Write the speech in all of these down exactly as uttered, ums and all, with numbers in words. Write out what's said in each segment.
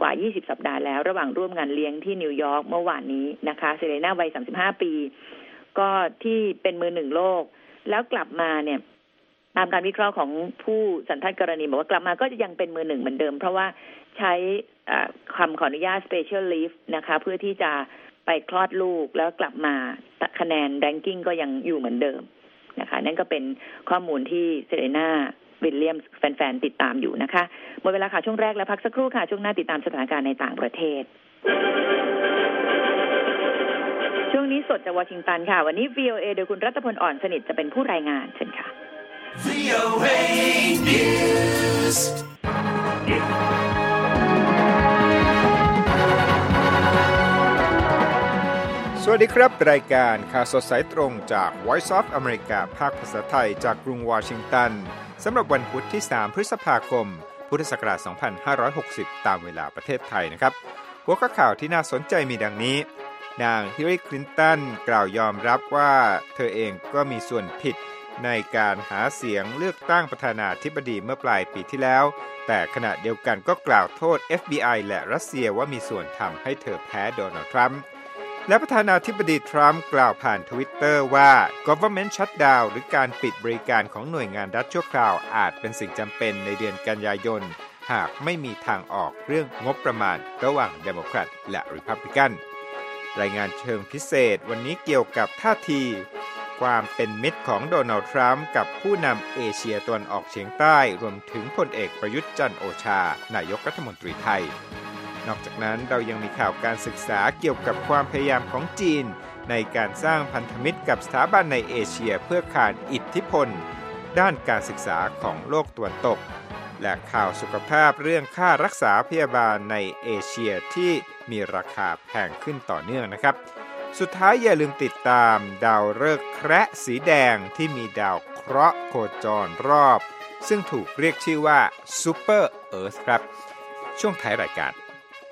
ว่ายี่สิบสัปดาห์แล้วระหว่างร่วมงานเลี้ยงที่นิวยอร์กเมื่อวานนี้นะคะเซเรน่าวัยสามสิบห้าปีก็ที่เป็นมือหนึ่งโลกแล้วกลับมาเนี่ยตามการวิเคราะห์ของผู้สันทัดกรณีบอกว่ากลับมาก็จะยังเป็นมือหนึ่งเหมือนเดิมเพราะว่าใช้คำขออนุญาต special leave นะคะเพื่อที่จะไปคลอดลูกแล้วกลับมาคะแนน ranking ก็ยังอยู่เหมือนเดิมนะคะนั่นก็เป็นข้อมูลที่เซเรน่าวิลเลียมส์แฟนๆติดตามอยู่นะคะหมดเวลาค่ะช่วงแรกแล้วพักสักครู่ค่ะช่วงหน้าติดตามสถานการณ์ในต่างประเทศช่วงนี้สดจากวอชิงตันค่ะวันนี้ วี โอ เอ โดยคุณรัตพลอ่อนสนิทจะเป็นผู้รายงานเชิญค่ะ วี โอ เอ News สวัสดีครับรายการข่าวสดสายตรงจาก Voice of America ภาคภาษาไทยจากกรุงวอชิงตันสำหรับวันพุธที่สามพฤษภาคมพุทธศักราชสองพันห้าร้อยหกสิบตามเวลาประเทศไทยนะครับหัวข้อข่าวที่น่าสนใจมีดังนี้นางฮิลลารีคลินตันกล่าวยอมรับว่าเธอเองก็มีส่วนผิดในการหาเสียงเลือกตั้งประธานาธิบดีเมื่อปลายปีที่แล้วแต่ขณะเดียวกันก็กล่าวโทษ เอฟ บี ไอ และรัสเซียว่ามีส่วนทำให้เธอแพ้โดนัลด์ทรัมป์และประธานาธิบดีทรัมป์กล่าวผ่าน Twitter ว่า government shutdown หรือการปิดบริการของหน่วยงานรัฐชั่วคราวอาจเป็นสิ่งจำเป็นในเดือนกันยายนหากไม่มีทางออกเรื่องงบประมาณระหว่างเดโมแครตและรีพับลิกันรายงานเชิงพิเศษวันนี้เกี่ยวกับท่าทีความเป็นมิตรของโดนัลด์ทรัมป์กับผู้นำเอเชียตะวันออกเฉียงใต้รวมถึงพลเอกประยุทธ์จันทร์โอชานายกรัฐมนตรีไทยนอกจากนั้นเรายังมีข่าวการศึกษาเกี่ยวกับความพยายามของจีนในการสร้างพันธมิตรกับสถาบันในเอเชียเพื่อขานอิทธิพลด้านการศึกษาของโลกตะวันตกและข่าวสุขภาพเรื่องค่ารักษาพยาบาลในเอเชียที่มีราคาแพงขึ้นต่อเนื่องนะครับสุดท้ายอย่าลืมติดตามดาวฤกษ์แคระสีแดงที่มีดาวเคราะห์โคจรรอบซึ่งถูกเรียกชื่อว่าซูเปอร์เอิร์ธครับช่วงท้ายรายการ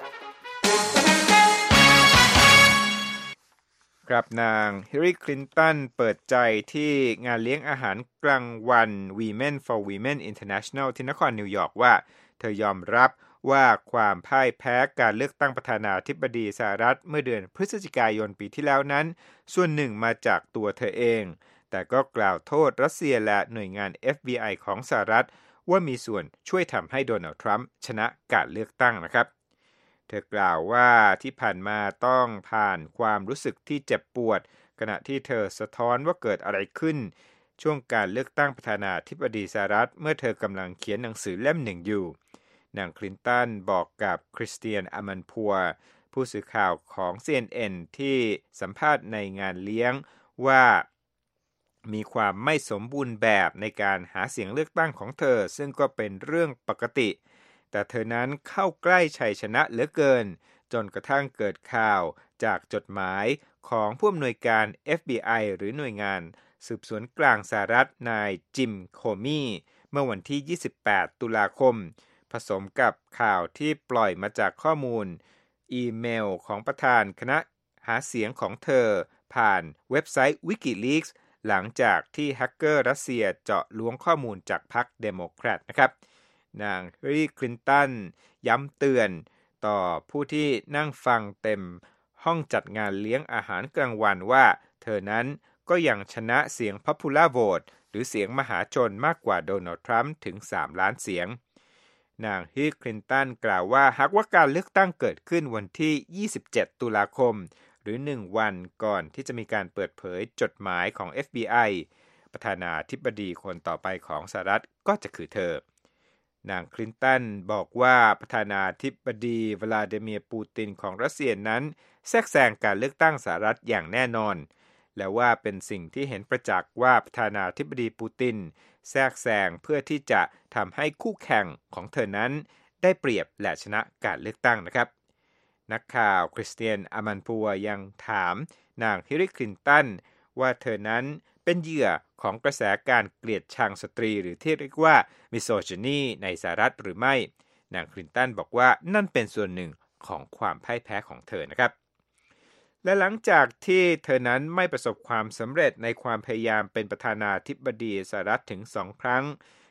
ครับนางฮิลลารีคลินตันเปิดใจที่งานเลี้ยงอาหารกลางวัน Women for Women International ที่นครนิวยอร์กว่าเธอยอมรับว่าความพ่ายแพ้การเลือกตั้งประธานาธิบดีสหรัฐเมื่อเดือนพฤศจิกายนปีที่แล้วนั้นส่วนหนึ่งมาจากตัวเธอเองแต่ก็กล่าวโทษรัสเซียและหน่วยงาน เอฟ บี ไอ ของสหรัฐว่ามีส่วนช่วยทำให้โดนัลด์ทรัมป์ชนะการเลือกตั้งนะครับเธอกล่าวว่าที่ผ่านมาต้องผ่านความรู้สึกที่เจ็บปวดขณะที่เธอสะท้อนว่าเกิดอะไรขึ้นช่วงการเลือกตั้งประธานาธิบดีสหรัฐเมื่อเธอกำลังเขียนหนังสือเล่มหนึ่งอยู่นางคลินตันบอกกับคริสเตียนอามันพัวผู้สื่อข่าวของ ซี เอ็น เอ็น ที่สัมภาษณ์ในงานเลี้ยงว่ามีความไม่สมบูรณ์แบบในการหาเสียงเลือกตั้งของเธอซึ่งก็เป็นเรื่องปกติแต่เธอนั้นเข้าใกล้ชัยชนะเหลือเกินจนกระทั่งเกิดข่าวจากจดหมายของผู้อำนวยการ เอฟ บี ไอ หรือหน่วยงานสืบสวนกลางสหรัฐนายจิมโคมี่เมื่อวันที่ยี่สิบแปดตุลาคมผสมกับข่าวที่ปล่อยมาจากข้อมูลอีเมลของประธานคณะหาเสียงของเธอผ่านเว็บไซต์ WikiLeaks หลังจากที่แฮกเกอร์รัสเซียเจาะล้วงข้อมูลจากพรรคเดโมแครตนะครับนางฮิลลารีคลินตันย้ำเตือนต่อผู้ที่นั่งฟังเต็มห้องจัดงานเลี้ยงอาหารกลางวันว่าเธอนั้นก็ยังชนะเสียง Popular Vote หรือเสียงมหาชนมากกว่าโดนัลด์ทรัมป์ถึงสามล้านเสียงนางฮิลลารีคลินตันกล่าวว่าหากว่าการเลือกตั้งเกิดขึ้นวันที่ยี่สิบเจ็ดตุลาคมหรือหนึ่งวันก่อนที่จะมีการเปิดเผยจดหมายของ เอฟ บี ไอ ประธานาธิบดีคนต่อไปของสหรัฐก็จะคือเธอนางคลินตันบอกว่าประธานาธิบดีวลาดิเมียร์ปูตินของรัสเซียนั้นแทรกแซงการเลือกตั้งสหรัฐอย่างแน่นอนและว่าเป็นสิ่งที่เห็นประจักษ์ว่าประธานาธิบดีปูตินแทรกแซงเพื่อที่จะทำให้คู่แข่งของเธอนั้นได้เปรียบและชนะการเลือกตั้งนะครับนักข่าวคริสเตียนอามันปัวยังถามนางฮิลลารีคลินตันว่าเธอนั้นเป็นเหยื่อของกระแสการเกลียดชังสตรีหรือที่เรียกว่ามิโซจินีในสหรัฐหรือไม่นางคลินตันบอกว่านั่นเป็นส่วนหนึ่งของความพ่ายแพ้ของเธอนะครับและหลังจากที่เธอนั้นไม่ประสบความสำเร็จในความพยายามเป็นประธานาธิบดีสหรัฐถึงสองครั้ง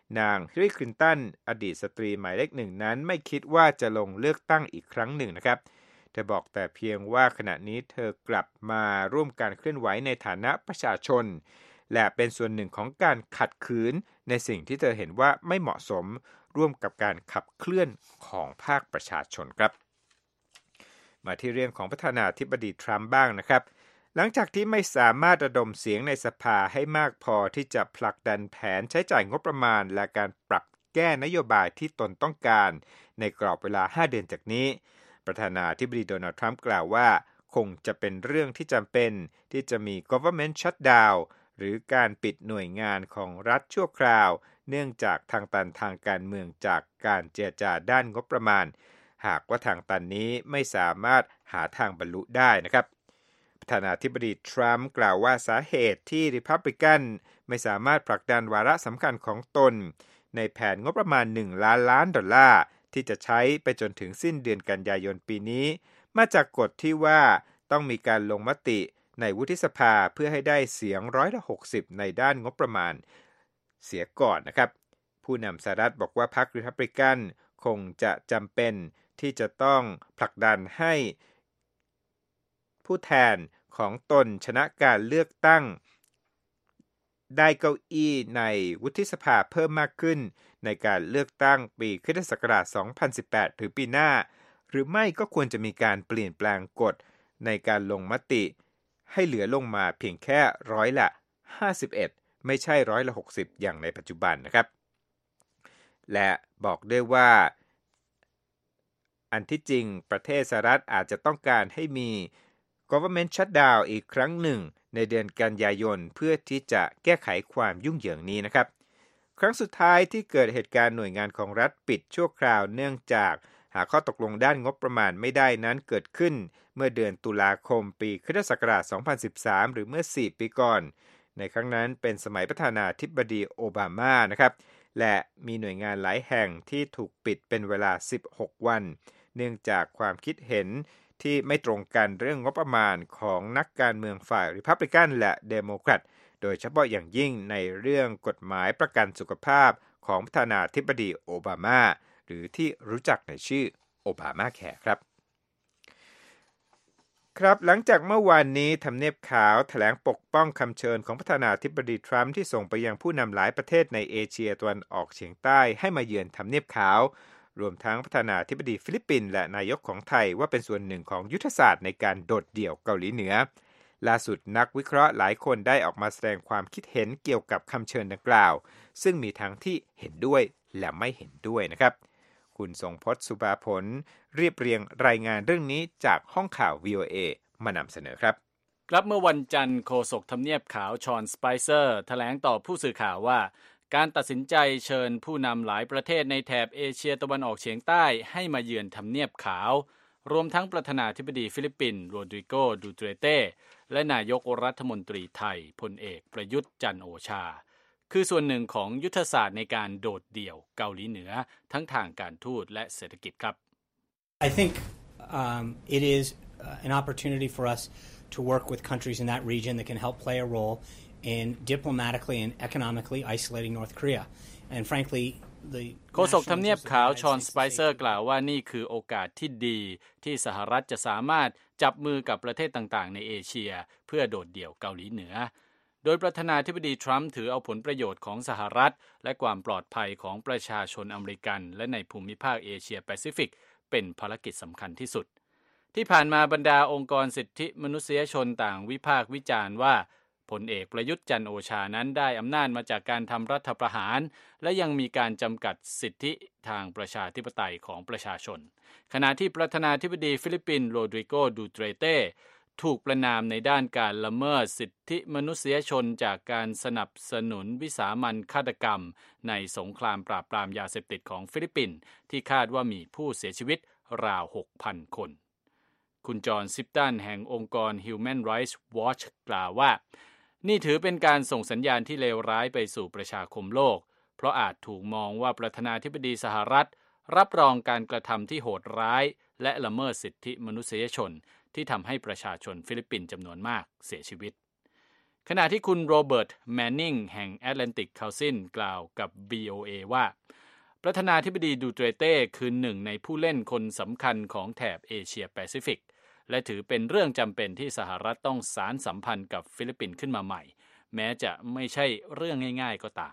นางฮิลลารีคลินตันอดีตสตรีหมายเลขหนึ่งนั้นไม่คิดว่าจะลงเลือกตั้งอีกครั้งหนึ่งนะครับเธอบอกแต่เพียงว่าขณะนี้เธอกลับมาร่วมการเคลื่อนไหวในฐานะประชาชนและเป็นส่วนหนึ่งของการขัดขืนในสิ่งที่เธอเห็นว่าไม่เหมาะสมร่วมกับการขับเคลื่อนของภาคประชาชนครับมาที่เรื่องของประธานาธิบดีทรัมป์บ้างนะครับหลังจากที่ไม่สามารถระดมเสียงในสภาให้มากพอที่จะผลักดันแผนใช้จ่ายงบประมาณและการปรับแก้นโยบายที่ตนต้องการในกรอบเวลาห้าเดือนจากนี้ประธานาธิบดีโดนัลด์ทรัมป์กล่าวว่าคงจะเป็นเรื่องที่จำเป็นที่จะมี government shutdown หรือการปิดหน่วยงานของรัฐชั่วคราวเนื่องจากทางตันทางการเมืองจากการเจรจาด้านงบประมาณหากว่าทางตันนี้ไม่สามารถหาทางบรรลุได้นะครับประธานาธิบดีทรัมป์กล่าวว่าสาเหตุที่ริพับลิกันไม่สามารถผลักดันวาระสำคัญของตนในแผนงบประมาณหนึ่งล้านล้านดอลลาร์ที่จะใช้ไปจนถึงสิ้นเดือนกันยายนปีนี้มาจากกฎที่ว่าต้องมีการลงมติในวุฒิสภาเพื่อให้ได้เสียงร้อยละหกสิบในด้านงบประมาณเสียก่อนนะครับผู้นำสหรัฐบอกว่าพรรคริพับลิกันคงจะจำเป็นที่จะต้องผลักดันให้ผู้แทนของตนชนะการเลือกตั้งได้เก้าอี้ในวุฒิสภาเพิ่มมากขึ้นในการเลือกตั้งปีคริสตศักราชสองพันสิบแปดหรือปีหน้าหรือไม่ก็ควรจะมีการเปลี่ยนแปลงกฎในการลงมติให้เหลือลงมาเพียงแค่ร้อยละห้าสิบเอ็ดไม่ใช่ร้อยละหกสิบอย่างในปัจจุบันนะครับและบอกด้วยว่าอันที่จริงประเทศสหรัฐอาจจะต้องการให้มี government shutdown อีกครั้งหนึ่งในเดือนกันยายนเพื่อที่จะแก้ไขความยุ่งเหยิงนี้นะครับครั้งสุดท้ายที่เกิดเหตุการณ์หน่วยงานของรัฐปิดชั่วคราวเนื่องจากหาข้อตกลงด้านงบประมาณไม่ได้นั้นเกิดขึ้นเมื่อเดือนตุลาคมปีคริสตศักราชสองพันสิบสามหรือเมื่อสี่ปีก่อนในครั้งนั้นเป็นสมัยประธานาธิบดีโอบามานะครับและมีหน่วยงานหลายแห่งที่ถูกปิดเป็นเวลาสิบหกวันเนื่องจากความคิดเห็นที่ไม่ตรงกันเรื่องงบประมาณของนักการเมืองฝ่ายริพับลิกันและเดโมแครตโดยเฉพาะอย่างยิ่งในเรื่องกฎหมายประกันสุขภาพของประธานาธิบดีโอบามาหรือที่รู้จักในชื่อโอบามาแคร์ครับครับหลังจากเมื่อวานนี้ทำเนียบขาวแถลงปกป้องคำเชิญของประธานาธิบดีทรัมป์ที่ส่งไปยังผู้นำหลายประเทศในเอเชียตะวันออกเฉียงใต้ให้มาเยือนทำเนียบขาวรวมทั้งประธานาธิบดีฟิลิปปินส์และนายกของไทยว่าเป็นส่วนหนึ่งของยุทธศาสตร์ในการโดดเดี่ยวเกาหลีเหนือล่าสุดนักวิเคราะห์หลายคนได้ออกมาแสดงความคิดเห็นเกี่ยวกับคำเชิญดังกล่าวซึ่งมีทั้งที่เห็นด้วยและไม่เห็นด้วยนะครับคุณทรงพจน์ สุภาผลเรียบเรียงรายงานเรื่องนี้จากห้องข่าว วี โอ เอ มานำเสนอครับครับเมื่อวันจันทร์โฆษกทำเนียบขาวชอนสไปเซอร์แถลงต่อผู้สื่อข่าวว่าการตัดสินใจเชิญผู้นำหลายประเทศในแถบเอเชียตะวันออกเฉียงใต้ให้มาเยือนทำเนียบขาวรวมทั้งประธานาธิบดีฟิลิปปินส์โรดริโก ดูเตเต้และนายกรัฐมนตรีไทยพลเอกประยุทธ์จันทร์โอชาคือส่วนหนึ่งของยุทธศาสตร์ในการโดดเดี่ยวเกาหลีเหนือทั้งทางการทูตและเศรษฐกิจครับ I think um, it is uh, an opportunity for us to work with countries in that region that can help play a role in diplomatically and economically isolating North Korea. And frankly, the โฆษกทำเนียบขาวชอนสไปเซอร์กล่าวว่านี่คือโอกาสที่ดีที่สหรัฐจะสามารถจับมือกับประเทศต่างๆในเอเชียเพื่อโดดเดี่ยวเกาหลีเหนือโดยประธานาธิบดีทรัมป์ถือเอาผลประโยชน์ของสหรัฐและความปลอดภัยของประชาชนอเมริกันและในภูมิภาคเอเชียแปซิฟิกเป็นภารกิจสำคัญที่สุดที่ผ่านมาบรรดาองค์กรสิทธิมนุษยชนต่างวิพากษ์วิจารณ์ว่าพลเอกประยุทธ์จันทร์โอชานั้นได้อำนาจมาจากการทำรัฐประหารและยังมีการจำกัดสิทธิทางประชาธิปไตยของประชาชนขณะที่ประธานาธิบดีฟิลิปปินส์โรดริโก ดูเตเต้ถูกประณามในด้านการละเมิดสิทธิมนุษยชนจากการสนับสนุนวิสามัญฆาตกรรมในสงครามปราบปรามยาเสพติดของฟิลิปปินส์ที่คาดว่ามีผู้เสียชีวิตราว หกพัน คนคุณจอห์นซิปตันแห่งองค์กร Human Rights Watch กล่าวว่านี่ถือเป็นการส่งสัญญาณที่เลวร้ายไปสู่ประชาคมโลกเพราะอาจถูกมองว่าประธานาธิบดีสหรัฐรับรองการกระทำที่โหดร้ายและละเมิดสิทธิมนุษยชนที่ทำให้ประชาชนฟิลิปปินส์จำนวนมากเสียชีวิตขณะที่คุณโรเบิร์ตแมนนิงแห่ง Atlantic Council กล่าวกับ วี โอ เอ ว่าประธานาธิบดีดูเตเต้คือหนึ่งในผู้เล่นคนสำคัญของแถบเอเชียแปซิฟิกและถือเป็นเรื่องจำเป็นที่สหรัฐต้องสานสัมพันธ์กับฟิลิปปินส์ขึ้นมาใหม่แม้จะไม่ใช่เรื่องง่ายๆก็ตาม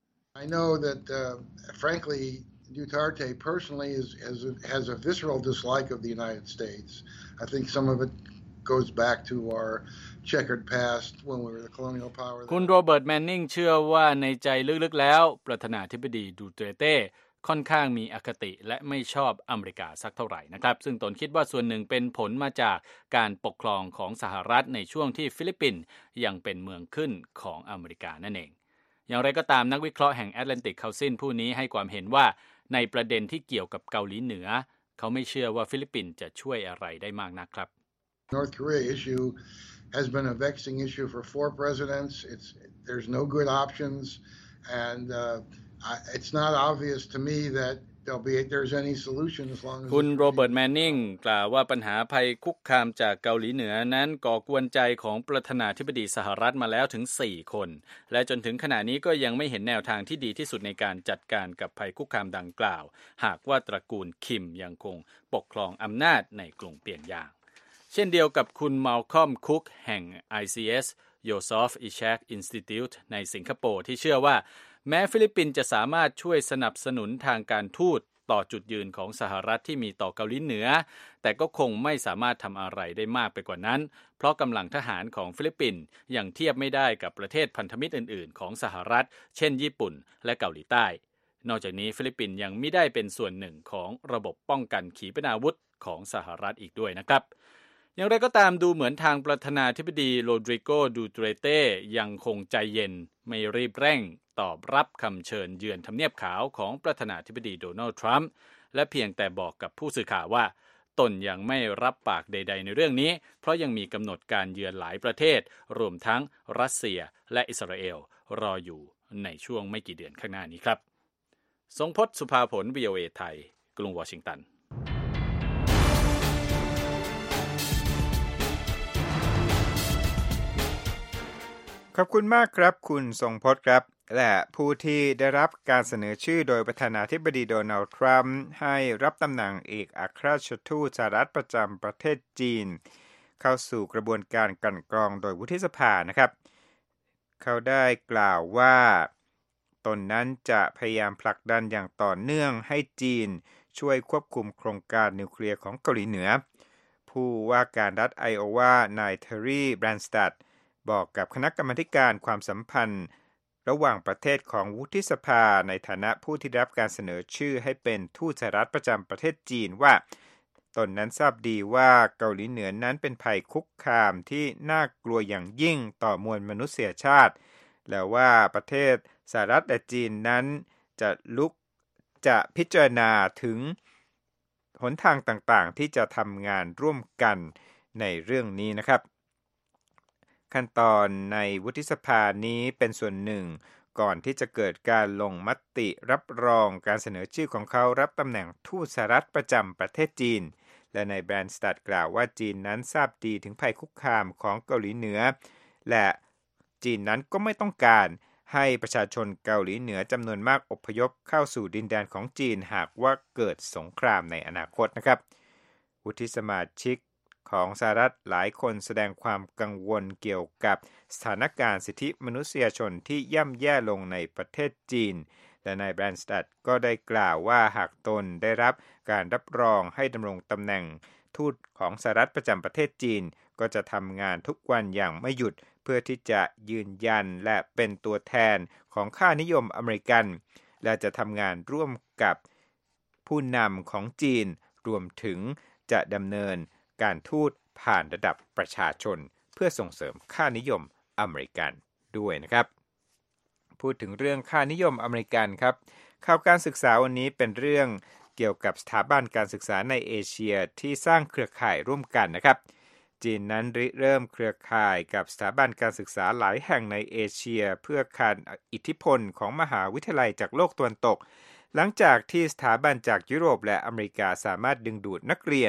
I know that uh, frankly Duterte personally is, is a, has a visceral dislike of the United States. I think some of it goes back to our checkered past when we were the colonial power. คุณโรเบิร์ตแมนนิงเชื่อว่าในใจลึกๆแล้วประธานาธิบดีดูเตเต้ค่อนข้างมีอคติและไม่ชอบอเมริกาสักเท่าไหร่นะครับซึ่งตนคิดว่าส่วนหนึ่งเป็นผลมาจากการปกครองของสหรัฐในช่วงที่ฟิลิปปินส์ยังเป็นเมืองขึ้นของอเมริกานั่นเองอย่างไรก็ตามนักวิเคราะห์แห่ง Atlantic Council ผู้นี้ให้ความเห็นว่าในประเด็นที่เกี่ยวกับเกาหลีเหนือเขาไม่เชื่อว่าฟิลิปปินส์จะช่วยอะไรได้มากนักครับ North Korea issue has been a vexing issue for four presidents. It's there's no good options, and uh, I, it's not obvious to me that there'll be there's any solution as long as คุณโรเบิร์ตแมนนิงกล่าวว่าปัญหาภัยคุกคามจากเกาหลีเหนือนั้นก่อกวนใจของประธานาธิบดีสหรัฐมาแล้วถึงสี่คนและจนถึงขณะนี้ก็ยังไม่เห็นแนวทางที่ดีที่สุดในการจัดการกับภัยคุกคามดังกล่าวหากว่าตระกูลคิมยังคงปกครองอำนาจในกรุงเปียงยางเช่นเดียวกับคุณมัลคอมคุกแห่ง ไอ ซี เอส Joseph Ishak Institute ในสิงคโปร์ที่เชื่อว่าแม้ฟิลิปปินส์จะสามารถช่วยสนับสนุนทางการทูตต่อจุดยืนของสหรัฐที่มีต่อเกาหลีเหนือแต่ก็คงไม่สามารถทำอะไรได้มากไปกว่านั้นเพราะกำลังทหารของฟิลิปปินส์ยังเทียบไม่ได้กับประเทศพันธมิตรอื่นๆของสหรัฐเช่นญี่ปุ่นและเกาหลีใต้นอกจากนี้ฟิลิปปินส์ยังไม่ได้เป็นส่วนหนึ่งของระบบป้องกันขีปนาวุธของสหรัฐอีกด้วยนะครับอย่างไรก็ตามดูเหมือนทางประธานาธิบดีโรดริโก ดูเตเต้ยังคงใจเย็นไม่รีบเร่งตอบรับคำเชิญเยือนทำเนียบขาวของประธานาธิบดีโดนัลด์ทรัมป์และเพียงแต่บอกกับผู้สื่อข่าวว่าตนยังไม่รับปากใดๆในเรื่องนี้เพราะยังมีกำหนดการเยือนหลายประเทศรวมทั้งรัสเซียและอิสราเอลรออยู่ในช่วงไม่กี่เดือนข้างหน้านี้ครับทรงพจน์ สุภาผล วี โอ เอ ไทยกรุงวอชิงตันขอบคุณมากครับคุณทรงพจน์ครับและผู้ที่ได้รับการเสนอชื่อโดยประธานาธิบดีโดนัลด์ทรัมป์ให้รับตำแหน่งเอกอัครราชทูตสหรัฐประจำประเทศจีนเข้าสู่กระบวนการกลั่นกรองโดยวุฒิสภานะครับเขาได้กล่าวว่าตนนั้นจะพยายามผลักดันอย่างต่อเนื่องให้จีนช่วยควบคุมโครงการนิวเคลียร์ของเกาหลีเหนือผู้ว่าการรัฐไอโอวานายเทอร์รี่ แบรนสตัดบอกกับคณะกรรมาการความสัมพันธ์ระหว่างประเทศของวุฒิสภาในฐานะผู้ที่รับการเสนอชื่อให้เป็นทูตสหรัฐประจำประเทศจีนว่าตนนั้นทราบดีว่าเกาหลีเหนือนั้นเป็นภัยคุกคามที่น่ากลัวอย่างยิ่งต่อมวลมนุษยชาติและว่าประเทศสหรัฐและจีนนั้นจะลุกจะพิจารณาถึงหนทางต่างๆที่จะทำงานร่วมกันในเรื่องนี้นะครับขั้นตอนในวุฒิสภานี้เป็นส่วนหนึ่งก่อนที่จะเกิดการลงมติรับรองการเสนอชื่อของเขารับตำแหน่งทูตสหรัฐประจำประเทศจีนและในแบรนสตัดกล่าวว่าจีนนั้นทราบดีถึงภัยคุกคามของเกาหลีเหนือและจีนนั้นก็ไม่ต้องการให้ประชาชนเกาหลีเหนือจำนวนมากอพยพเข้าสู่ดินแดนของจีนหากว่าเกิดสงครามในอนาคตนะครับวุฒิสมาชิกของสหรัฐหลายคนแสดงความกังวลเกี่ยวกับสถานการณ์สิทธิมนุษยชนที่ย่ำแย่ลงในประเทศจีนและนายแบรนสตัดก็ได้กล่าวว่าหากตนได้รับการรับรองให้ดำรงตำแหน่งทูตของสหรัฐประจำประเทศจีนก็จะทำงานทุกวันอย่างไม่หยุดเพื่อที่จะยืนยันและเป็นตัวแทนของค่านิยมอเมริกันและจะทำงานร่วมกับผู้นำของจีนรวมถึงจะดำเนินการทูตผ่านระดับประชาชนเพื่อส่งเสริมค่านิยมอเมริกันด้วยนะครับพูดถึงเรื่องค่านิยมอเมริกันครับข่าวการศึกษาวันนี้เป็นเรื่องเกี่ยวกับสถาบันการศึกษาในเอเชียที่สร้างเครือข่ายร่วมกันนะครับจีนนั้นริเริ่มเครือข่ายกับสถาบันการศึกษาหลายแห่งในเอเชียเพื่อขานอิทธิพลของมหาวิทยาลัยจากโลกตะวันตกหลังจากที่สถาบันจากยุโรปและอเมริกาสามารถดึงดูดนักเรียน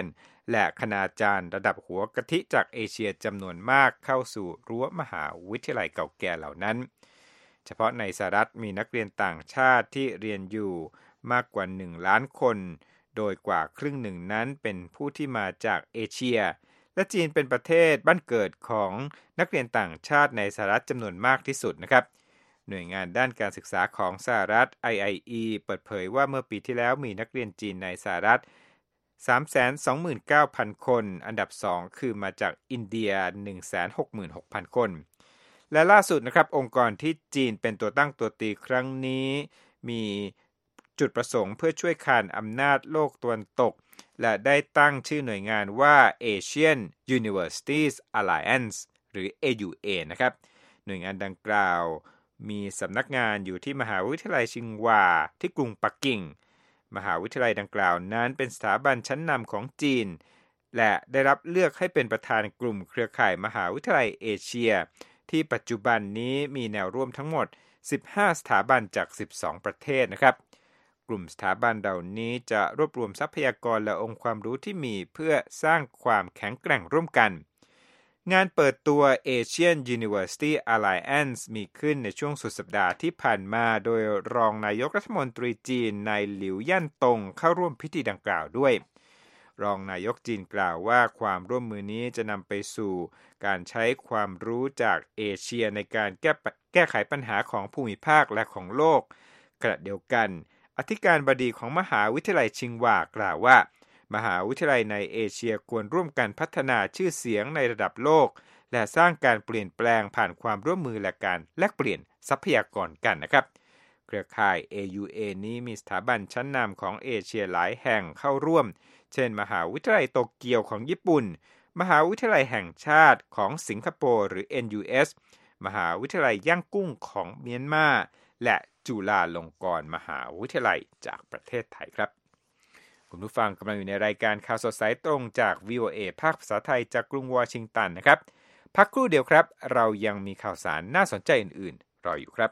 และคณาจารย์ระดับหัวกะทิจากเอเชียจำนวนมากเข้าสู่รั้วมหาวิทยาลัยเก่าแก่เหล่านั้นเฉพาะในสหรัฐมีนักเรียนต่างชาติที่เรียนอยู่มากกว่าหนึ่งล้านคนโดยกว่าครึ่งหนึ่งนั้นเป็นผู้ที่มาจากเอเชียและจีนเป็นประเทศบ้านเกิดของนักเรียนต่างชาติในสหรัฐจำนวนมากที่สุดนะครับหน่วยงานด้านการศึกษาของสหรัฐ ไอ ไอ อี เปิดเผยว่าเมื่อปีที่แล้วมีนักเรียนจีนในสหรัฐ สามแสนสองหมื่นเก้าพัน คนอันดับสองคือมาจากอินเดีย หนึ่งแสนหกหมื่นหกพัน คนและล่าสุดนะครับองค์กรที่จีนเป็นตัวตั้งตัวตีครั้งนี้มีจุดประสงค์เพื่อช่วยคานอำนาจโลกตะวันตกและได้ตั้งชื่อหน่วยงานว่า Asian Universities Alliance หรือ เอ ยู เอ นะครับหน่วยงานดังกล่าวมีสำนักงานอยู่ที่มหาวิทยาลัยชิงหว่าที่กรุงปักกิ่งมหาวิทยาลัยดังกล่าวนั้นเป็นสถาบันชั้นนำของจีนและได้รับเลือกให้เป็นประธานกลุ่มเครือข่ายมหาวิทยาลัยเอเชียที่ปัจจุบันนี้มีแนวร่วมทั้งหมดสิบห้าสถาบันจากสิบสองประเทศนะครับกลุ่มสถาบันเหล่านี้จะรวบรวมทรัพยากรและองค์ความรู้ที่มีเพื่อสร้างความแข็งแกร่งร่วมกันงานเปิดตัว Asian University Alliance มีขึ้นในช่วงสุดสัปดาห์ที่ผ่านมาโดยรองนายกรัฐมนตรีจีนนายหลิวยั่นตงเข้าร่วมพิธีดังกล่าวด้วยรองนายกจีนกล่าวว่าความร่วมมือนี้จะนำไปสู่การใช้ความรู้จากเอเชียในการแก้แก้ไขปัญหาของภูมิภาคและของโลกขณะเดียวกันอธิการบดีของมหาวิทยาลัยชิงหว่ากล่าวว่ามหาวิทยาลัยในเอเชียควรร่วมกันพัฒนาชื่อเสียงในระดับโลกและสร้างการเปลี่ยนแปลงผ่านความร่วมมือและการแลกเปลี่ยนทรัพยากรกันนะครับเครือข่าย เอ ยู เอ นี้มีสถาบันชั้นนำของเอเชียหลายแห่งเข้าร่วมเช่นมหาวิทยาลัยโตเกียวของญี่ปุ่นมหาวิทยาลัยแห่งชาติของสิงคโปร์หรือ เอ็น ยู เอส มหาวิทยาลัยย่างกุ้งของเมียนมาและจุฬาลงกรณ์มหาวิทยาลัยจากประเทศไทยครับคุณผู้ฟังกำลังอยู่ในรายการข่าวสดสายตรงจาก วี โอ เอ ภาคภาษาไทยจากกรุงวอชิงตันนะครับพักครู่เดียวครับเรายังมีข่าวสารน่าสนใจอื่นๆรออยู่ครับ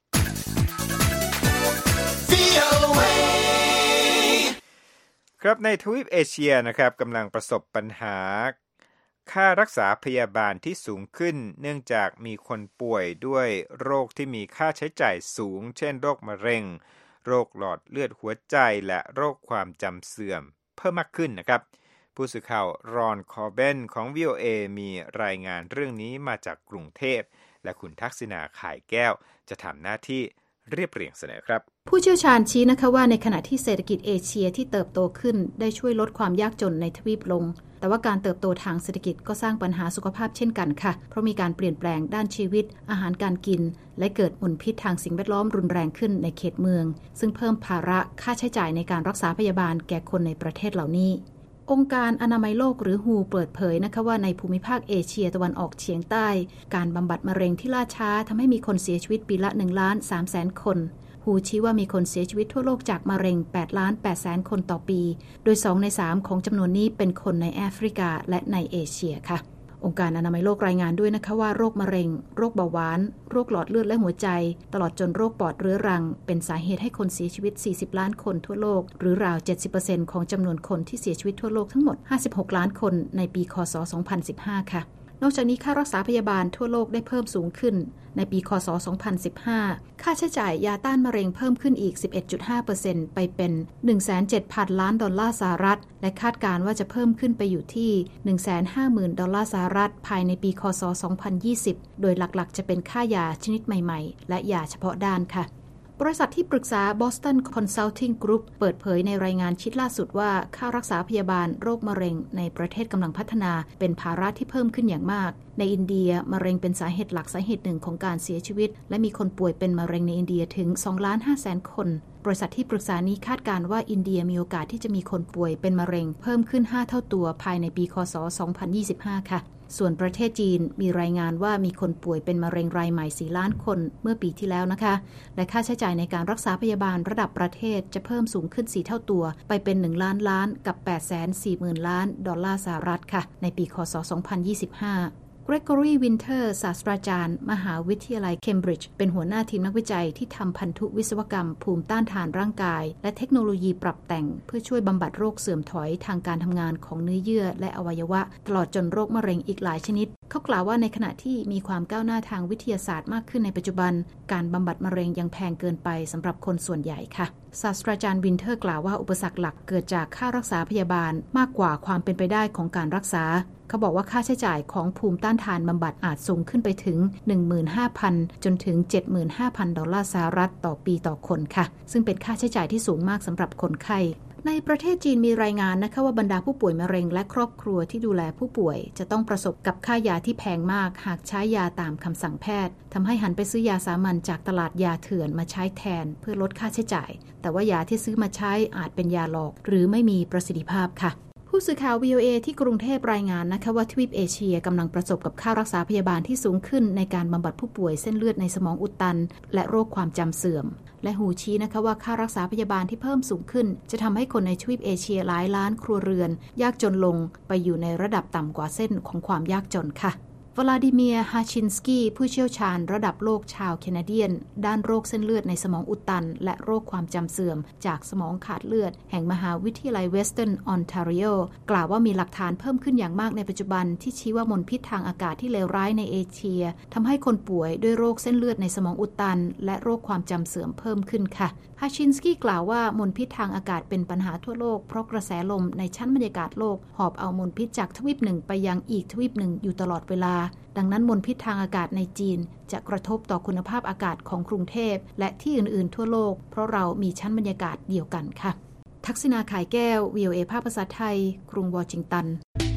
ครับในทวีปเอเชียนะครับกำลังประสบปัญหาค่ารักษาพยาบาลที่สูงขึ้นเนื่องจากมีคนป่วยด้วยโรคที่มีค่าใช้จ่ายสูงเช่นโรคมะเร็งโรคหลอดเลือดหัวใจและโรคความจำเสื่อมเพิ่มมากขึ้นนะครับผู้สื่อข่าวรอนคอร์เบนของ วี โอ เอ มีรายงานเรื่องนี้มาจากกรุงเทพและคุณทักษิณาข่ายแก้วจะทำหน้าที่เรียบเรียงเสนอครับผู้เชี่ยวชาญชี้นะคะว่าในขณะที่เศรษฐกิจเอเชียที่เติบโตขึ้นได้ช่วยลดความยากจนในทวีปลงแต่ว่าการเติบโตทางเศรษฐกิจก็สร้างปัญหาสุขภาพเช่นกันค่ะเพราะมีการเปลี่ยนแปลงด้านชีวิตอาหารการกินและเกิดมลพิษทางสิ่งแวดล้อมรุนแรงขึ้นในเขตเมืองซึ่งเพิ่มภาระค่าใช้จ่ายในการรักษาพยาบาลแก่คนในประเทศเหล่านี้องค์การอนามัยโลกหรือ ดับเบิลยู เปิดเผยนะคะว่าในภูมิภาคเอเชียตะวันออกเฉียงใต้การบำบัดมะเร็งที่ล่าช้าทำให้มีคนเสียชีวิตปีละ หนึ่งล้านสามแสน คนฮูชี้ว่ามีคนเสียชีวิตทั่วโลกจากมะเร็ง แปดล้านแปดแสน คนต่อปีโดยสองในสามของจำนวนนี้เป็นคนในแอฟริกาและในเอเชียค่ะองค์การอนามัยโลกรายงานด้วยนะคะว่าโรคมะเร็งโรคเบาหวานโรคหลอดเลือดและหัวใจตลอดจนโรคปอดเรื้อรังเป็นสาเหตุให้คนเสียชีวิตสี่สิบล้านคนทั่วโลกหรือราว เจ็ดสิบเปอร์เซ็นต์ ของจำนวนคนที่เสียชีวิตทั่วโลกทั้งหมดห้าสิบหกล้านคนในปีค.ศ. สองพันสิบห้าค่ะนอกจากนี้ค่ารักษาพยาบาลทั่วโลกได้เพิ่มสูงขึ้นในปีค.ศ. สองพันสิบห้าค่าใช้จ่ายยาต้านมะเร็งเพิ่มขึ้นอีก สิบเอ็ดจุดห้าเปอร์เซ็นต์ ไปเป็น หนึ่งแสนเจ็ดพัน ล้านดอลลาร์สหรัฐและคาดการณ์ว่าจะเพิ่มขึ้นไปอยู่ที่ หนึ่งแสนห้าหมื่น ดอลลาร์สหรัฐภายในปีค.ศ. สองพันยี่สิบโดยหลักๆจะเป็นค่ายาชนิดใหม่ๆและยาเฉพาะด้านค่ะบริษัทที่ปรึกษา Boston Consulting Group เปิดเผยในรายงานชิ้นล่าสุดว่าค่ารักษาพยาบาลโรคมะเร็งในประเทศกำลังพัฒนาเป็นภาระที่เพิ่มขึ้นอย่างมากในอินเดียมะเร็งเป็นสาเหตุหลักสาเหตุหนึ่งของการเสียชีวิตและมีคนป่วยเป็นมะเร็งในอินเดียถึง สองล้านห้าแสน คนบริษัทที่ปรึกษานี้คาดการณ์ว่าอินเดียมีโอกาสที่จะมีคนป่วยเป็นมะเร็งเพิ่มขึ้นห้าเท่าตัวภายในปีค.ศ. สองพันยี่สิบห้าค่ะส่วนประเทศจีนมีรายงานว่ามีคนป่วยเป็นมะเร็งรายใหม่สี่ล้านคนเมื่อปีที่แล้วนะคะและค่าใช้จ่ายในการรักษาพยาบาลระดับประเทศจะเพิ่มสูงขึ้นสี่เท่าตัวไปเป็นหนึ่งล้านล้านกับ แปดแสนสี่หมื่น ล้านดอลลาร์สหรัฐค่ะในปีค.ศ. สองพันยี่สิบห้าเกรกอรีวินเทอร์ศาสตราจารย์มหาวิทยาลัยเคมบริดจ์เป็นหัวหน้าทีมนักวิจัยที่ทำพันธุวิศวกรรมภูมิต้านทานร่างกายและเทคโนโลยีปรับแต่งเพื่อช่วยบำบัดโรคเสื่อมถอยทางการทำงานของเนื้อเยื่อและอวัยวะตลอดจนโรคมะเร็งอีกหลายชนิดเขากล่าวว่าในขณะที่มีความก้าวหน้าทางวิทยาศาสตร์มากขึ้นในปัจจุบันการบำบัดมะเร็งยังแพงเกินไปสำหรับคนส่วนใหญ่ค่ะศาสตราจารย์วินเทอร์กล่าวว่าอุปสรรคหลักเกิดจากค่ารักษาพยาบาลมากกว่าความเป็นไปได้ของการรักษาเขาบอกว่าค่าใช้จ่ายของภูมิต้านทานบำบัดอาจสูงขึ้นไปถึง หนึ่งหมื่นห้าพัน จนถึง เจ็ดหมื่นห้าพัน ดอลลาร์สหรัฐต่อปีต่อคนค่ะซึ่งเป็นค่าใช้จ่ายที่สูงมากสำหรับคนไข้ในประเทศจีนมีรายงานนะคะว่าบรรดาผู้ป่วยมะเร็งและครอบครัวที่ดูแลผู้ป่วยจะต้องประสบกับค่ายาที่แพงมากหากใช้ยาตามคำสั่งแพทย์ทำให้หันไปซื้อยาสามัญจากตลาดยาเถื่อนมาใช้แทนเพื่อลดค่าใช้จ่ายแต่ว่ายาที่ซื้อมาใช้อาจเป็นยาหลอกหรือไม่มีประสิทธิภาพค่ะผู้สื่อข่าว วี โอ เอ ที่กรุงเทพรายงานนะคะว่าทวีปเอเชียกำลังประสบกับค่ารักษาพยาบาลที่สูงขึ้นในการบำบัดผู้ป่วยเส้นเลือดในสมองอุดตันและโรคความจำเสื่อมและหูชี้นะคะว่าค่ารักษาพยาบาลที่เพิ่มสูงขึ้นจะทำให้คนในทวีปเอเชียหลายล้านครัวเรือนยากจนลงไปอยู่ในระดับต่ำกว่าเส้นของความยากจนค่ะวลาดิเมียร์ ฮาชินสกี้ผู้เชี่ยวชาญระดับโลกชาวแคนาเดียนด้านโรคเส้นเลือดในสมองอุดตันและโรคความจำเสื่อมจากสมองขาดเลือดแห่งมหาวิทยาลัยเวสเทิร์นออนทาริโอกล่าวว่ามีหลักฐานเพิ่มขึ้นอย่างมากในปัจจุบันที่ชี้ว่ามลพิษทางอากาศที่เลวร้ายในเอเชียทำให้คนป่วยด้วยโรคเส้นเลือดในสมองอุดตันและโรคความจำเสื่อมเพิ่มขึ้นค่ะฮาชินสกี้กล่าวว่ามลพิษทางอากาศเป็นปัญหาทั่วโลกเพราะกระแสลมในชั้นบรรยากาศโลกหอบเอามลพิษจากทวีปหนึ่งไปยังอีกทวีปหนึ่งอยู่ตลอดเวลาดังนั้นมลพิษทางอากาศในจีนจะกระทบต่อคุณภาพอากาศของกรุงเทพและที่อื่นๆทั่วโลกเพราะเรามีชั้นบรรยากาศเดียวกันค่ะทักษิณา ข่ายแก้ว วี โอ เอ ภาคภาษาไทยกรุงวอชิงตัน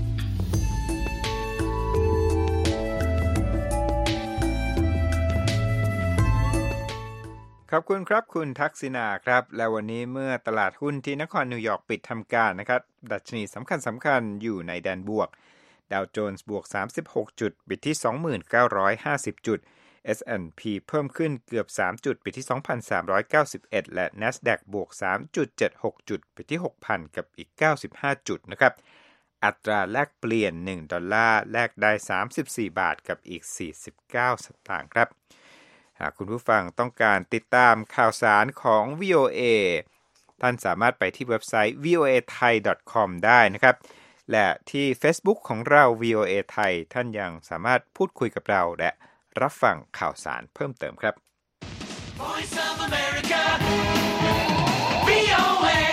ขอบคุณครับคุณทักษิณาครับและวันนี้เมื่อตลาดหุ้นที่นครนิวยอร์กปิดทำการนะครับดัชนีสำคัญสำคัญอยู่ในแดนบวกดาวโจนส์บวกสามสิบหกจุดปิดที่ สองพันเก้าร้อยห้าสิบ จุด เอส แอนด์ พี เพิ่มขึ้นเกือบสามจุดปิดที่ สองพันสามร้อยเก้าสิบเอ็ด และ NASDAQ บวก สามจุดเจ็ดหก จุดปิดที่ หกพัน กับอีกเก้าสิบห้าจุดนะครับอัตราแลกเปลี่ยนหนึ่งดอลลาร์แลกได้สามสิบสี่บาทกับอีกสี่สิบเก้าสตางค์ครับหากคุณผู้ฟังต้องการติดตามข่าวสารของ วี โอ เอ ท่านสามารถไปที่เว็บไซต์ วี โอ เอ ไทย ดอท คอม ได้นะครับและที่ Facebook ของเรา วี โอ เอ ไทยท่านยังสามารถพูดคุยกับเราและรับฟังข่าวสารเพิ่มเติมครับ Voice of America วี โอ เอ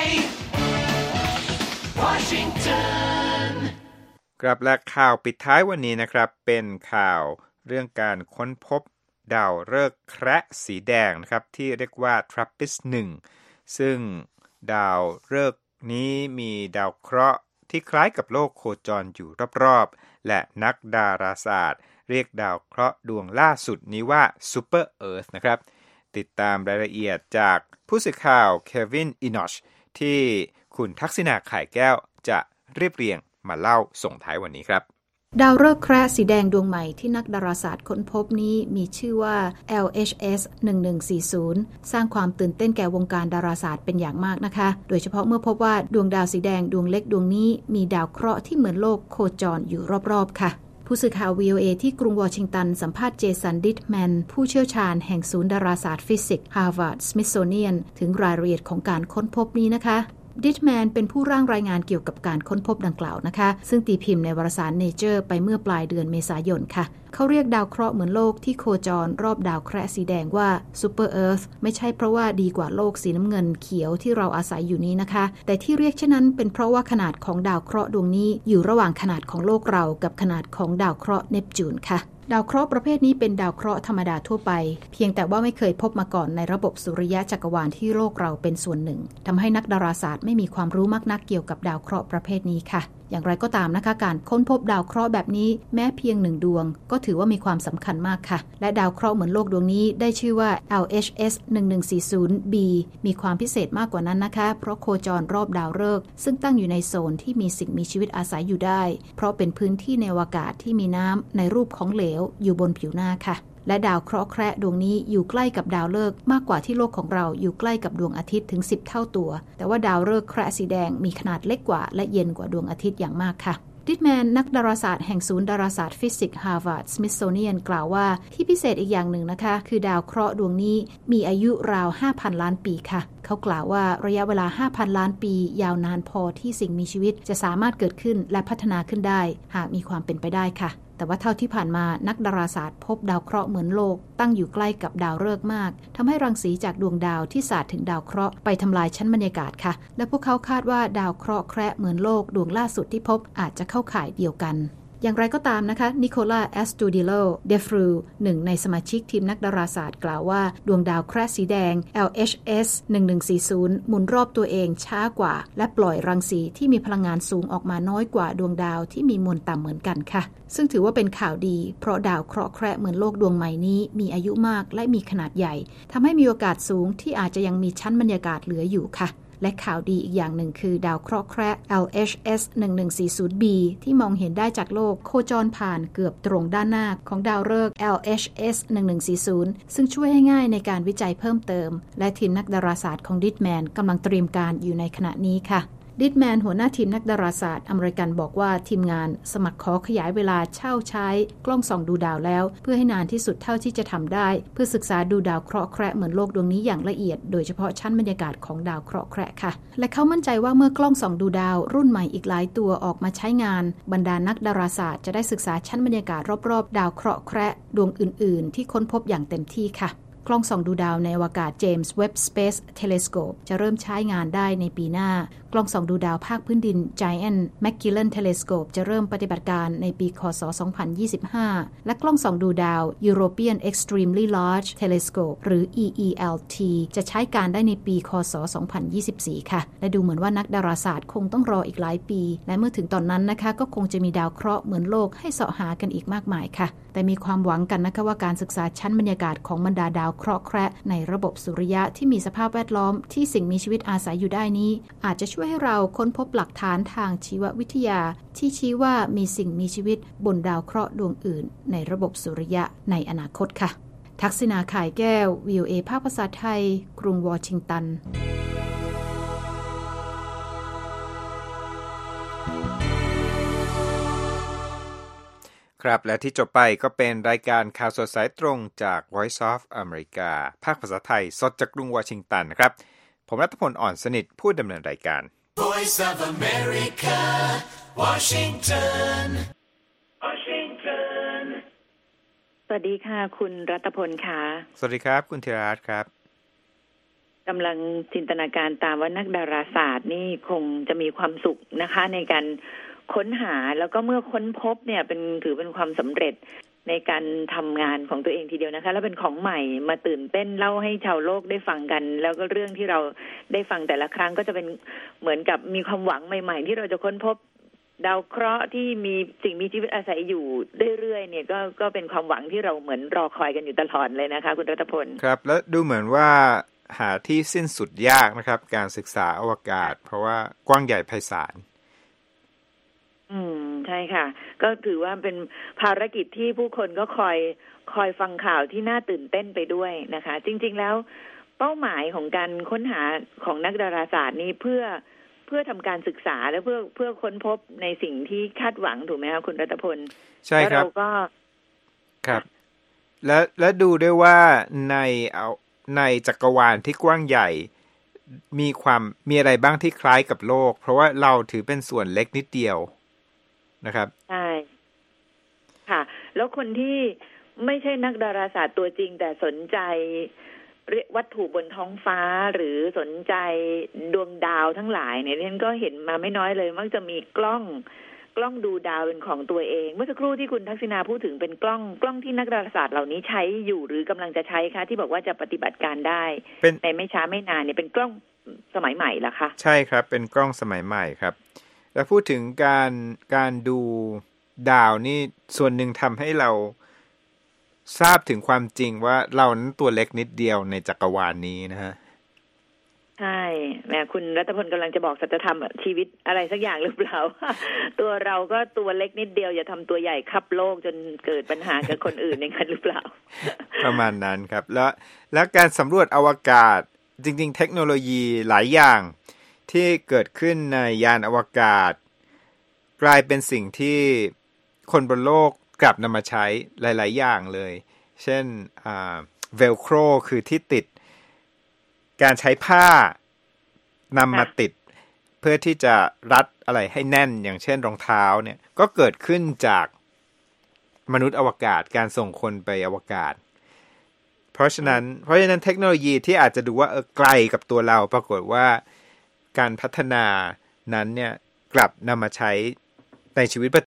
Washington ครับและข่าวปิดท้ายวันนี้นะครับเป็นข่าวเรื่องการค้นพบดาวฤกษ์แคระสีแดงนะครับที่เรียกว่า ทรัปปิสต์ หนึ่งซึ่งดาวฤกษ์นี้มีดาวเคราะห์ที่คล้ายกับโลกโคจรอยู่รอบๆและนักดาราศาสตร์เรียกดาวเคราะห์ดวงล่าสุดนี้ว่าซูเปอร์เอิร์ธนะครับติดตามรายละเอียดจากผู้สื่อข่าวเควินอินอชที่คุณทักษิณา ข่ายแก้วจะเรียบเรียงมาเล่าส่งท้ายวันนี้ครับดาวฤกษ์แคระสีแดงดวงใหม่ที่นักดาราศาสตร์ค้นพบนี้มีชื่อว่า แอล เอช เอส หนึ่งหนึ่งสี่ศูนย์ สร้างความตื่นเต้นแก่วงการดาราศาสตร์เป็นอย่างมากนะคะโดยเฉพาะเมื่อพบว่าดวงดาวสีแดงดวงเล็กดวงนี้มีดาวเคราะห์ที่เหมือนโลกโคจรอยู่รอบๆค่ะผู้สื่อข่าว วี โอ เอ ที่กรุงวอชิงตันสัมภาษณ์เจสัน ดิทแมนผู้เชี่ยวชาญแห่งศูนย์ดาราศาสตร์ฟิสิกส์ Harvard Smithsonian ถึงรายละเอียดของการค้นพบนี้นะคะดิทแมนเป็นผู้ร่างรายงานเกี่ยวกับการค้นพบดังกล่าวนะคะซึ่งตีพิมพ์ในวารสาร Nature ไปเมื่อปลายเดือนเมษายนค่ะเขาเรียกดาวเคราะห์เหมือนโลกที่โคจรรอบดาวแคระสีแดงว่า Super Earth ไม่ใช่เพราะว่าดีกว่าโลกสีน้ำเงินเขียวที่เราอาศัยอยู่นี้นะคะแต่ที่เรียกเช่นนั้นเป็นเพราะว่าขนาดของดาวเคราะห์ดวงนี้อยู่ระหว่างขนาดของโลกเรากับขนาดของดาวเคราะห์เนปจูนค่ะดาวเคราะห์ประเภทนี้เป็นดาวเคราะห์ธรรมดาทั่วไปเพียงแต่ว่าไม่เคยพบมาก่อนในระบบสุริยะจักรวาลที่โลกเราเป็นส่วนหนึ่งทำให้นักดาราศาสตร์ไม่มีความรู้มากนักเกี่ยวกับดาวเคราะห์ประเภทนี้ค่ะอย่างไรก็ตามนะคะการค้นพบดาวเคราะห์แบบนี้แม้เพียงหนึ่งดวงก็ถือว่ามีความสำคัญมากค่ะและดาวเคราะห์เหมือนโลกดวงนี้ได้ชื่อว่า แอล เอช เอส หนึ่งหนึ่งสี่ศูนย์ บี มีความพิเศษมากกว่านั้นนะคะเพราะโคจรรอบดาวฤกษ์ซึ่งตั้งอยู่ในโซนที่มีสิ่งมีชีวิตอาศัยอยู่ได้เพราะเป็นพื้นที่ในอวกาศที่มีน้ำในรูปของเหลวอยู่บนผิวหน้าค่ะและดาวเคราะห์แคระดวงนี้อยู่ใกล้กับดาวฤกษ์มากกว่าที่โลกของเราอยู่ใกล้กับดวงอาทิตย์ถึงสิบเท่าตัวแต่ว่าดาวฤกษ์แคระสีแดงมีขนาดเล็กกว่าและเย็นกว่าดวงอาทิตย์อย่างมากค่ะดิทแมนนักดาราศาสตร์แห่งศูนย์ดาราศาสตร์ฟิสิกส์ฮาร์วาร์ดสมิธโซเนียนกล่าวว่าที่พิเศษอีกอย่างหนึ่งนะคะคือดาวเคราะห์ดวงนี้มีอายุราว ห้าพัน ล้านปีค่ะเขากล่าวว่าระยะเวลา ห้าพัน ล้านปียาวนานพอที่สิ่งมีชีวิตจะสามารถเกิดขึ้นและพัฒนาขึ้นได้หากมีความเป็นไปได้ค่ะแต่ว่าเท่าที่ผ่านมานักดาราศาสตร์พบดาวเคราะห์เหมือนโลกตั้งอยู่ใกล้กับดาวฤกษ์มากทำให้รังสีจากดวงดาวที่สาดถึงดาวเคราะห์ไปทำลายชั้นบรรยากาศค่ะและพวกเขาคาดว่าดาวเคราะห์แคระเหมือนโลกดวงล่าสุดที่พบอาจจะเข้าข่ายเดียวกันอย่างไรก็ตามนะคะนิโคล่าแอสตูดิโลเดฟรูหนึ่งในสมาชิกทีมนักดาราศาสตร์กล่าวว่าดวงดาวแคระสีแดง แอล เอช เอส หนึ่งหนึ่งสี่ศูนย์ หมุนรอบตัวเองช้ากว่าและปล่อยรังสีที่มีพลังงานสูงออกมาน้อยกว่าดวงดาวที่มีมวลต่ำเหมือนกันค่ะซึ่งถือว่าเป็นข่าวดีเพราะดาวเคราะห์แคระเหมือนโลกดวงใหม่นี้มีอายุมากและมีขนาดใหญ่ทำให้มีโอกาสสูงที่อาจจะยังมีชั้นบรรยากาศเหลืออยู่ค่ะและข่าวดีอีกอย่างหนึ่งคือดาวเคราะห์แคระ แอล เอช เอส หนึ่งหนึ่งสี่ศูนย์ บี ที่มองเห็นได้จากโลกโคจรผ่านเกือบตรงด้านหน้าของดาวฤกษ์ แอล เอช เอส หนึ่งหนึ่งสี่ศูนย์ ซึ่งช่วยให้ง่ายในการวิจัยเพิ่มเติมและทีมนักดาราศาสตร์ของดิทแมนกำลังเตรียมการอยู่ในขณะนี้ค่ะดิทแมนหัวหน้าทีมนักดาราศาสตร์อเมริกันบอกว่าทีมงานสมัครขอขยายเวลาเช่าใช้กล้องส่องดูดาวแล้วเพื่อให้นานที่สุดเท่าที่จะทำได้เพื่อศึกษาดูดาวเคราะห์แคระเหมือนโลกดวงนี้อย่างละเอียดโดยเฉพาะชั้นบรรยากาศของดาวเคราะห์แคระค่ะและเขามั่นใจว่าเมื่อกล้องส่องดูดาวรุ่นใหม่อีกหลายตัวออกมาใช้งานบรรดานักดาราศาสตร์จะได้ศึกษาชั้นบรรยากาศรอบๆดาวเคราะห์แคระดวงอื่นๆที่ค้นพบอย่างเต็มที่ค่ะกล้องส่องดูดาวในอวกาศ James Webb Space Telescope จะเริ่มใช้งานได้ในปีหน้ากล้องส่องดูดาวภาคพื้นดิน Giant Magellan Telescope จะเริ่มปฏิบัติการในปีค.ศ. สองพันยี่สิบห้าและกล้องส่องดูดาว European Extremely Large Telescope หรือ อี อี แอล ที จะใช้การได้ในปีค.ศ. สองพันยี่สิบสี่ค่ะและดูเหมือนว่านักดาราศาสตร์คงต้องรออีกหลายปีและเมื่อถึงตอนนั้นนะคะก็คงจะมีดาวเคราะห์เหมือนโลกให้เสาะหากันอีกมากมายค่ะแต่มีความหวังกันนะคะว่าการศึกษาชั้นบรรยากาศของบรรดาดาวเคราะห์แคระในระบบสุริยะที่มีสภาพแวดล้อมที่สิ่งมีชีวิตอาศัยอยู่ได้นี้อาจจะช่วยให้เราค้นพบหลักฐานทางชีววิทยาที่ชี้ว่ามีสิ่งมีชีวิตบนดาวเคราะห์ดวงอื่นในระบบสุริยะในอนาคตค่ะทักษิณาข่ายแก้ว วี โอ เอ ภาคภาษาไทยกรุงวอชิงตันครับและที่จบไปก็เป็นรายการข่าวสดสายตรงจาก Voice of America ภาคภาษาไทยสดจากกรุงวอชิงตันนะครับผมรัตพลอ่อนสนิทผู้ดำเนินรายการ Voice of America Washington Washington สวัสดีค่ะคุณรัตพลค่ะสวัสดีครับคุณธีรรัตน์ครับกำลังจินตนาการตามว่านักดาราศาสตร์นี่คงจะมีความสุขนะคะในการค้นหาแล้วก็เมื่อค้นพบเนี่ยเป็นถือเป็นความสำเร็จในการทำงานของตัวเองทีเดียวนะคะแล้วเป็นของใหม่มาตื่นเต้นเล่าให้ชาวโลกได้ฟังกันแล้วก็เรื่องที่เราได้ฟังแต่ละครั้งก็จะเป็นเหมือนกับมีความหวังใหม่ๆที่เราจะค้นพบดาวเคราะห์ที่มีสิ่งมีชีวิตอาศัยอยู่เรื่อยๆเนี่ยก็ก็เป็นความหวังที่เราเหมือนรอคอยกันอยู่ตลอดเลยนะคะคุณรัตพลครับแล้วดูเหมือนว่าหาที่สิ้นสุดยากนะครับการศึกษาอวกาศเพราะว่ากว้างใหญ่ไพศาลอืมใช่ค่ะก็ถือว่าเป็นภารกิจที่ผู้คนก็คอยคอยฟังข่าวที่น่าตื่นเต้นไปด้วยนะคะจริงๆแล้วเป้าหมายของการค้นหาของนักดาราศาสตร์นี่เพื่อเพื่อทำการศึกษาและเพื่อเพื่อค้นพบในสิ่งที่คาดหวังถูกไหมคะคุณรัตพลใช่ครับแล้วเราก็ครับและและดูด้วยว่าในเอาในจักรวาลที่กว้างใหญ่มีความมีอะไรบ้างที่คล้ายกับโลกเพราะว่าเราถือเป็นส่วนเล็กนิดเดียวนะครับใช่ค่ะแล้วคนที่ไม่ใช่นักดาราศาสตร์ตัวจริงแต่สนใจวัตถุบนท้องฟ้าหรือสนใจดวงดาวทั้งหลายเนี่ยฉันก็เห็นมาไม่น้อยเลยมักจะมีกล้องกล้องดูดาวเป็นของตัวเองเมื่อสักครู่ที่คุณทักษิณาพูดถึงเป็นกล้องกล้องที่นักดาราศาสตร์เหล่านี้ใช้อยู่หรือกำลังจะใช้คะที่บอกว่าจะปฏิบัติการได้ในไม่ช้าไม่นานเนี่ยเป็นกล้องสมัยใหม่เหรอคะใช่ครับเป็นกล้องสมัยใหม่ครับแล้วพูดถึงการการดูดาวนี่ส่วนหนึ่งทำให้เราทราบถึงความจริงว่าเรานั้นตัวเล็กนิดเดียวในจักรวาลนี้นะฮะใช่แหมคุณรัตพลกำลังจะบอกสัจธรรมชีวิตอะไรสักอย่างหรือเปล่า ตัวเราก็ตัวเล็กนิดเดียวอย่าทำตัวใหญ่คับโลกจนเกิดปัญหากับคนอื่นอย่างนั้นหรือเปล่าประมาณนั้นครับแล้วแล้วการสำรวจอวกาศจริงๆเทคโนโลยีหลายอย่างที่เกิดขึ้นในยานอวกาศกลายเป็นสิ่งที่คนบนโลกกลับนำมาใช้หลายๆอย่างเลยเช่นอ่าเวลโครคือที่ติดการใช้ผ้านำมาติดเพื่อที่จะรัดอะไรให้แน่นอย่างเช่นรองเท้าเนี่ยก็เกิดขึ้นจากมนุษย์อวกาศการส่งคนไปอวกาศเพราะฉะนั้นเพราะฉะนั้นเทคโนโลยีที่อาจจะดูว่าเออไกลกับตัวเราปรากฏว่าการพัฒนานั้นเนี่ยกลับนำมาใช้ในชีวิต